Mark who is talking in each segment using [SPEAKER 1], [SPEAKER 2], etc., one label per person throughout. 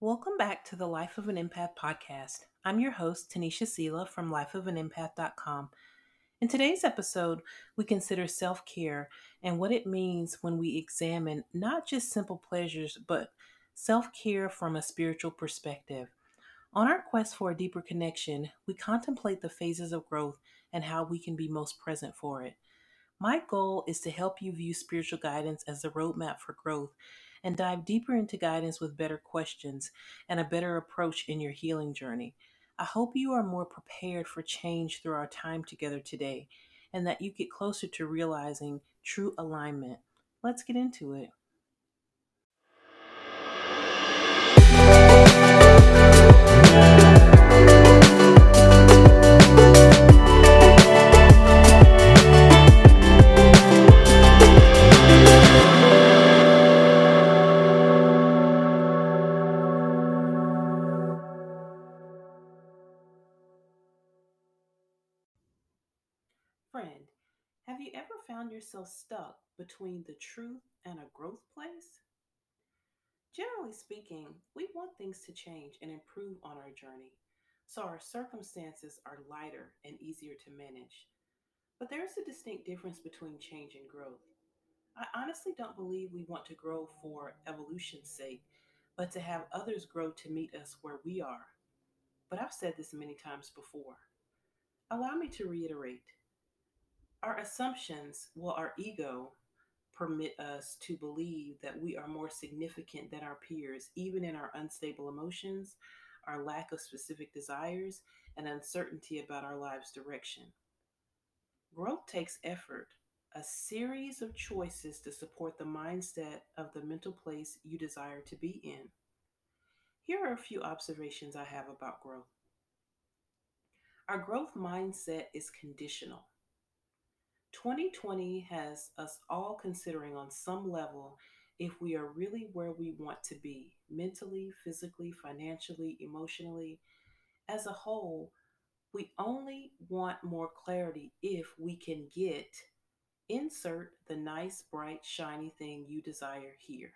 [SPEAKER 1] Welcome back to the Life of an Empath podcast. I'm your host, Tanisha Sela from lifeofanempath.com. In today's episode, we consider self care and what it means when we examine not just simple pleasures, but self care from a spiritual perspective. On our quest for a deeper connection, we contemplate the phases of growth and how we can be most present for it. My goal is to help you view spiritual guidance as a roadmap for growth and dive deeper into guidance with better questions and a better approach in your healing journey. I hope you are more prepared for change through our time together today and that you get closer to realizing true alignment. Let's get into it. Friend, have you ever found yourself stuck between the truth and a growth place? Generally speaking, we want things to change and improve on our journey, so our circumstances are lighter and easier to manage. But there's a distinct difference between change and growth. I honestly don't believe we want to grow for evolution's sake, but to have others grow to meet us where we are. But I've said this many times before. Allow me to reiterate. Our assumptions, well, our ego, permit us to believe that we are more significant than our peers, even in our unstable emotions, our lack of specific desires, and uncertainty about our life's direction. Growth takes effort, a series of choices to support the mindset of the mental place you desire to be in. Here are a few observations I have about growth. Our growth mindset is conditional. 2020 has us all considering on some level if we are really where we want to be mentally, physically, financially, emotionally. As a whole, we only want more clarity if we can get insert the nice, bright, shiny thing you desire here.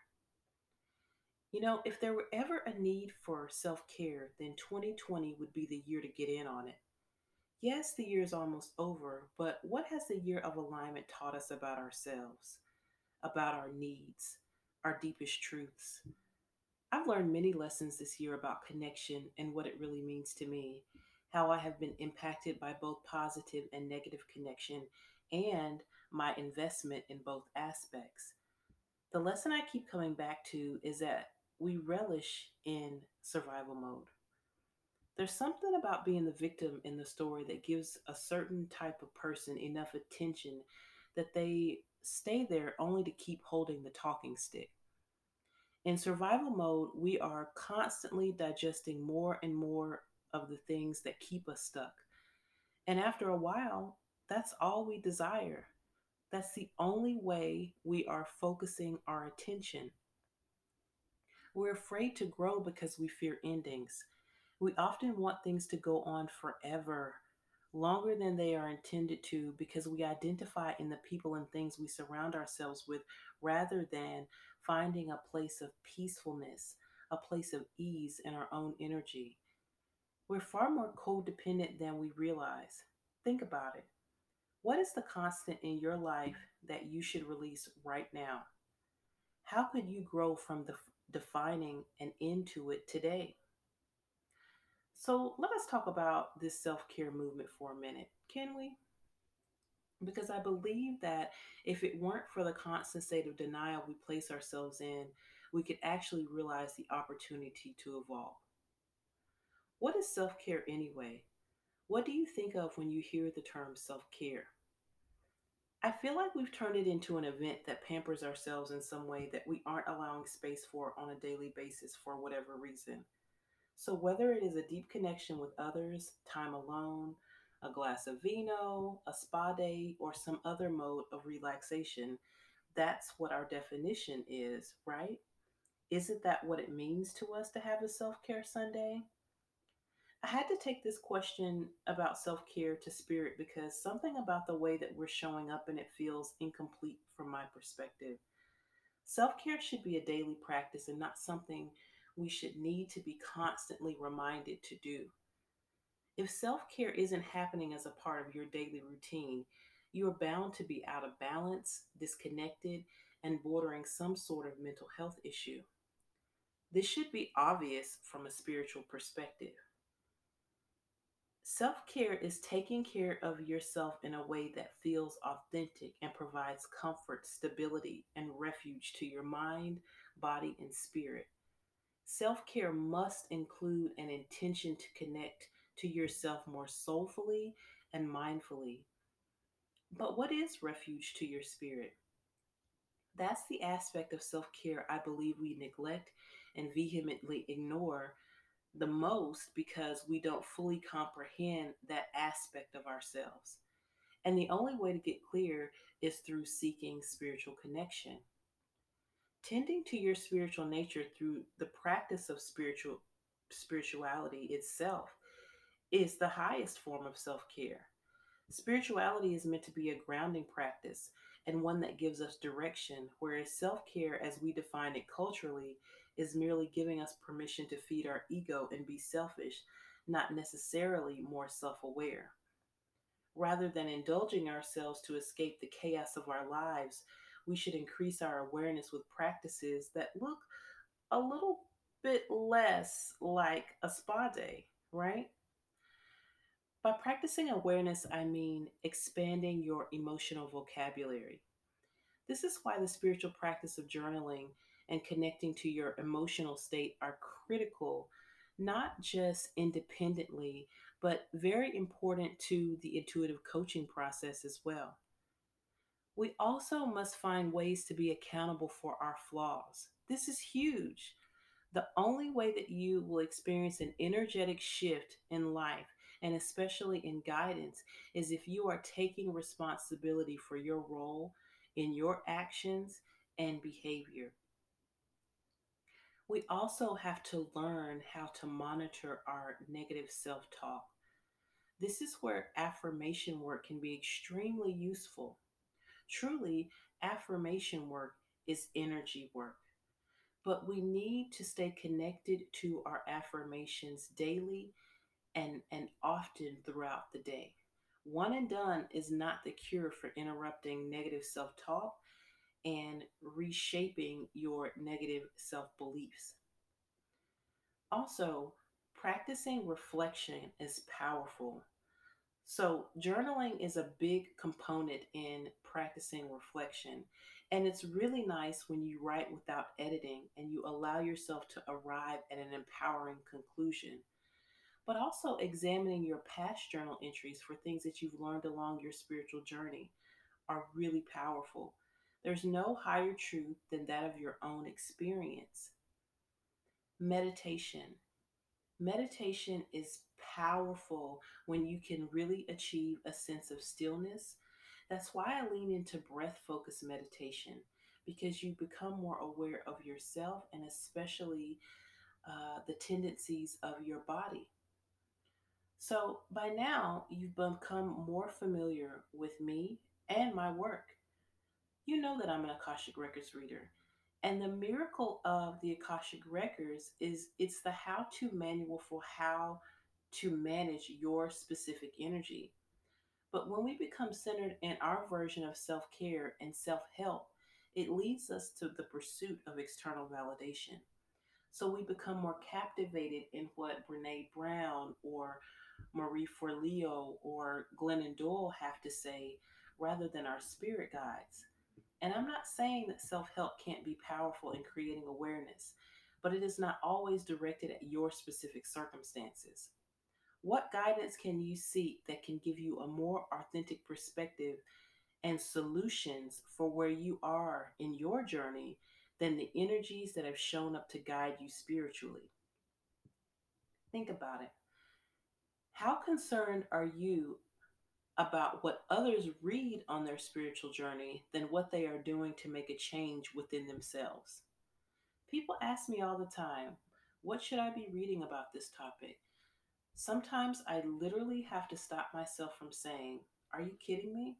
[SPEAKER 1] If there were ever a need for self care, then 2020 would be the year to get in on it. Yes, the year is almost over, but what has the year of alignment taught us about ourselves, about our needs, our deepest truths? I've learned many lessons this year about connection and what it really means to me, how I have been impacted by both positive and negative connection, and my investment in both aspects. The lesson I keep coming back to is that we relish in survival mode. There's something about being the victim in the story that gives a certain type of person enough attention that they stay there only to keep holding the talking stick. In survival mode, we are constantly digesting more and more of the things that keep us stuck. And after a while, that's all we desire. That's the only way we are focusing our attention. We're afraid to grow because we fear endings. We often want things to go on forever, longer than they are intended to, because we identify in the people and things we surround ourselves with rather than finding a place of peacefulness, a place of ease in our own energy. We're far more codependent than we realize. Think about it. What is the constant in your life that you should release right now? How could you grow from defining an end to it today? So let us talk about this self care movement for a minute, can we? Because I believe that if it weren't for the constant state of denial we place ourselves in, we could actually realize the opportunity to evolve. What is self care anyway? What do you think of when you hear the term self care? I feel like we've turned it into an event that pampers ourselves in some way that we aren't allowing space for on a daily basis for whatever reason. So, whether it is a deep connection with others, time alone, a glass of vino, a spa day, or some other mode of relaxation, that's what our definition is, right? Isn't that what it means to us to have a self care Sunday? I had to take this question about self care to spirit because something about the way that we're showing up and it feels incomplete from my perspective. Self care should be a daily practice and not something we should need to be constantly reminded to do. If self care isn't happening as a part of your daily routine, you are bound to be out of balance, disconnected, and bordering some sort of mental health issue. This should be obvious from a spiritual perspective. Self care is taking care of yourself in a way that feels authentic and provides comfort, stability, and refuge to your mind, body, and spirit. Self care must include an intention to connect to yourself more soulfully and mindfully. But what is refuge to your spirit? That's the aspect of self care I believe we neglect and vehemently ignore the most because we don't fully comprehend that aspect of ourselves. And the only way to get clear is through seeking spiritual connection. Tending to your spiritual nature through the practice of spirituality itself is the highest form of self-care. Spirituality is meant to be a grounding practice and one that gives us direction, whereas self-care as we define it culturally is merely giving us permission to feed our ego and be selfish, not necessarily more self-aware. Rather than indulging ourselves to escape the chaos of our lives, we should increase our awareness with practices that look a little bit less like a spa day, right? By practicing awareness, I mean expanding your emotional vocabulary. This is why the spiritual practice of journaling and connecting to your emotional state are critical, not just independently, but very important to the intuitive coaching process as well. We also must find ways to be accountable for our flaws. This is huge. The only way that you will experience an energetic shift in life, and especially in guidance, is if you are taking responsibility for your role in your actions and behavior. We also have to learn how to monitor our negative self talk. This is where affirmation work can be extremely useful. Truly, affirmation work is energy work. But we need to stay connected to our affirmations daily and often throughout the day. One and done is not the cure for interrupting negative self talk and reshaping your negative self beliefs. Also, practicing reflection is powerful. So, journaling is a big component in practicing reflection. And it's really nice when you write without editing and you allow yourself to arrive at an empowering conclusion. But also, examining your past journal entries for things that you've learned along your spiritual journey are really powerful. There's no higher truth than that of your own experience. Meditation. Meditation is powerful when you can really achieve a sense of stillness. That's why I lean into breath focused meditation because you become more aware of yourself and especially the tendencies of your body. So by now, you've become more familiar with me and my work. You know that I'm an Akashic Records reader. And the miracle of the Akashic Records is it's the how to manual for how to manage your specific energy. But when we become centered in our version of self care and self help, it leads us to the pursuit of external validation. So we become more captivated in what Brene Brown or Marie Forleo or Glennon Doyle have to say rather than our spirit guides. And I'm not saying that self help can't be powerful in creating awareness, but it is not always directed at your specific circumstances. What guidance can you seek that can give you a more authentic perspective and solutions for where you are in your journey than the energies that have shown up to guide you spiritually? Think about it. How concerned are you about what others read on their spiritual journey than what they are doing to make a change within themselves? People ask me all the time, what should I be reading about this topic? Sometimes I literally have to stop myself from saying, are you kidding me?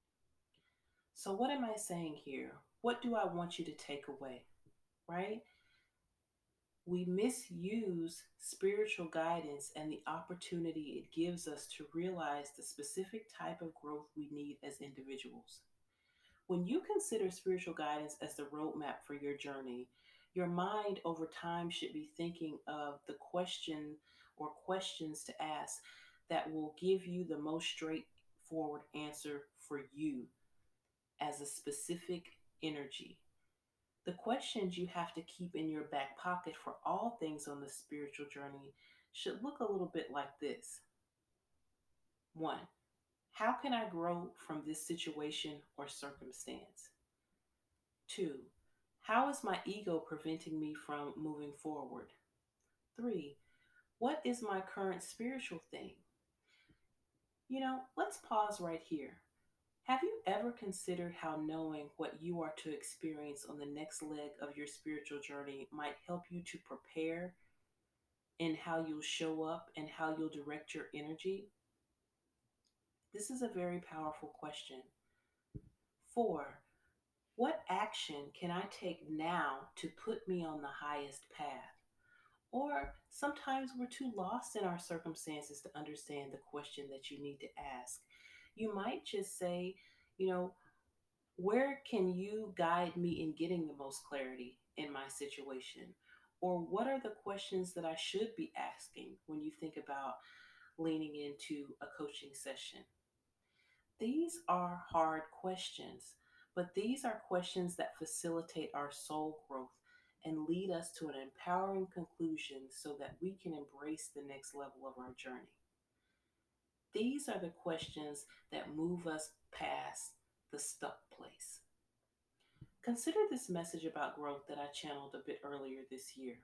[SPEAKER 1] So, what am I saying here? What do I want you to take away? Right? We misuse spiritual guidance and the opportunity it gives us to realize the specific type of growth we need as individuals. When you consider spiritual guidance as the roadmap for your journey, your mind over time should be thinking of the question or questions to ask that will give you the most straightforward answer for you as a specific energy. The questions you have to keep in your back pocket for all things on the spiritual journey should look a little bit like this. One, how can I grow from this situation or circumstance? Two, how is my ego preventing me from moving forward? Three, what is my current spiritual thing? Let's pause right here. Have you ever considered how knowing what you are to experience on the next leg of your spiritual journey might help you to prepare in how you'll show up and how you'll direct your energy? This is a very powerful question. Four, what action can I take now to put me on the highest path? Or sometimes we're too lost in our circumstances to understand the question that you need to ask. You might just say, you know, where can you guide me in getting the most clarity in my situation? Or what are the questions that I should be asking when you think about leaning into a coaching session? These are hard questions, but these are questions that facilitate our soul growth and lead us to an empowering conclusion so that we can embrace the next level of our journey. These are the questions that move us past the stuck place. Consider this message about growth that I channeled a bit earlier this year.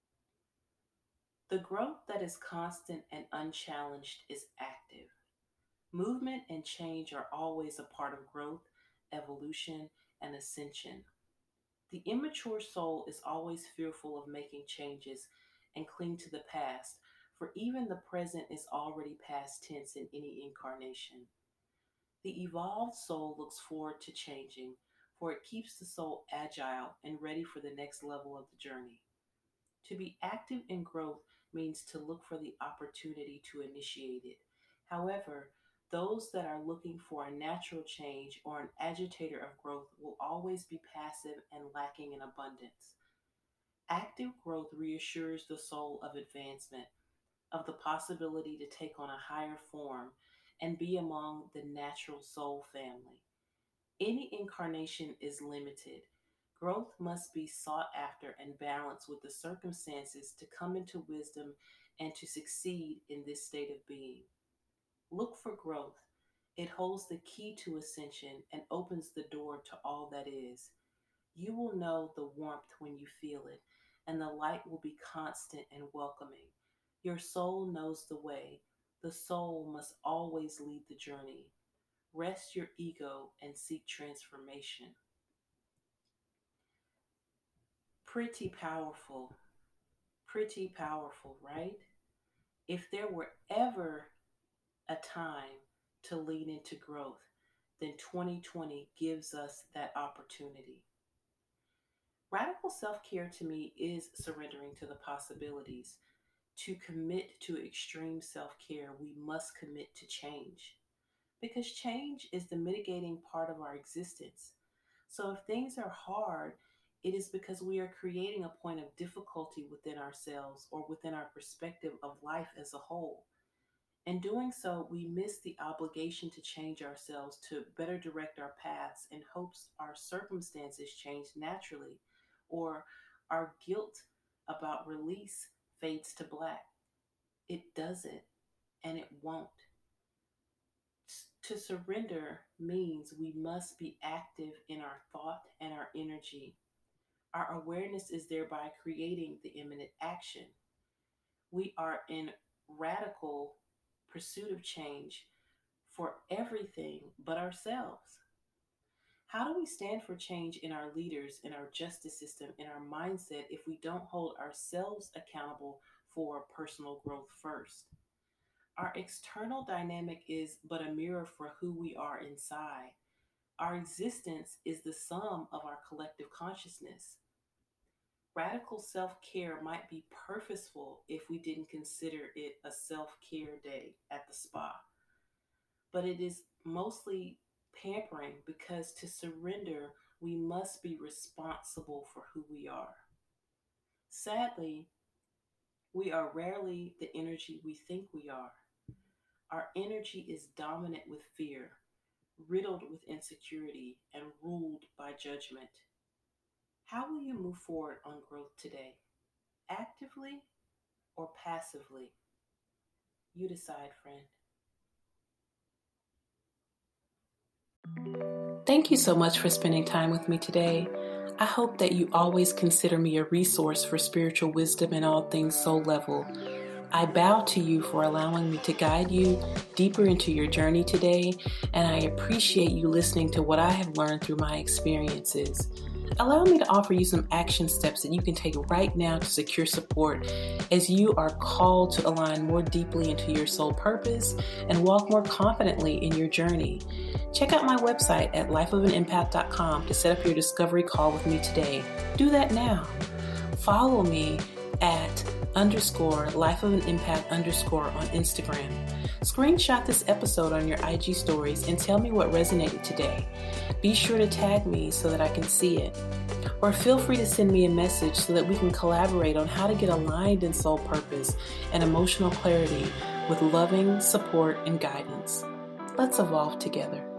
[SPEAKER 1] The growth that is constant and unchallenged is active. Movement and change are always a part of growth, evolution, and ascension. The immature soul is always fearful of making changes and cling to the past, for even the present is already past tense in any incarnation. The evolved soul looks forward to changing, for it keeps the soul agile and ready for the next level of the journey. To be active in growth means to look for the opportunity to initiate it. However, those that are looking for a natural change or an agitator of growth will always be passive and lacking in abundance. Active growth reassures the soul of advancement, of the possibility to take on a higher form and be among the natural soul family. Any incarnation is limited. Growth must be sought after and balanced with the circumstances to come into wisdom and to succeed in this state of being. Look for growth. It holds the key to ascension and opens the door to all that is. You will know the warmth when you feel it, and the light will be constant and welcoming. Your soul knows the way. The soul must always lead the journey. Rest your ego and seek transformation. Pretty powerful. Pretty powerful, right? If there were ever a time to lean into growth, then 2020 gives us that opportunity. Radical self care to me is surrendering to the possibilities. To commit to extreme self care, we must commit to change because change is the mitigating part of our existence. So if things are hard, it is because we are creating a point of difficulty within ourselves or within our perspective of life as a whole. In doing so, we miss the obligation to change ourselves to better direct our paths in hopes our circumstances change naturally or our guilt about release fades to black. It doesn't and it won't. To surrender means we must be active in our thought and our energy. Our awareness is thereby creating the imminent action. We are in radical pursuit of change for everything but ourselves. How do we stand for change in our leaders, in our justice system, in our mindset if we don't hold ourselves accountable for personal growth first? Our external dynamic is but a mirror for who we are inside. Our existence is the sum of our collective consciousness. Radical self care might be purposeful if we didn't consider it a self care day at the spa, but it is mostly pampering because to surrender, we must be responsible for who we are. Sadly, we are rarely the energy we think we are. Our energy is dominant with fear, riddled with insecurity, and ruled by judgment. How will you move forward on growth today? Actively or passively? You decide, friend. Thank you so much for spending time with me today. I hope that you always consider me a resource for spiritual wisdom in all things soul level. I bow to you for allowing me to guide you deeper into your journey today, and I appreciate you listening to what I have learned through my experiences. Allow me to offer you some action steps that you can take right now to secure support as you are called to align more deeply into your soul purpose and walk more confidently in your journey. Check out my website at lifeofanimpact.com to set up your discovery call with me today. Do that now. Follow me at _lifeofanimpact_ on Instagram. Screenshot this episode on your IG stories and tell me what resonated today. Be sure to tag me so that I can see it. Or feel free to send me a message so that we can collaborate on how to get aligned in soul purpose and emotional clarity with loving support and guidance. Let's evolve together.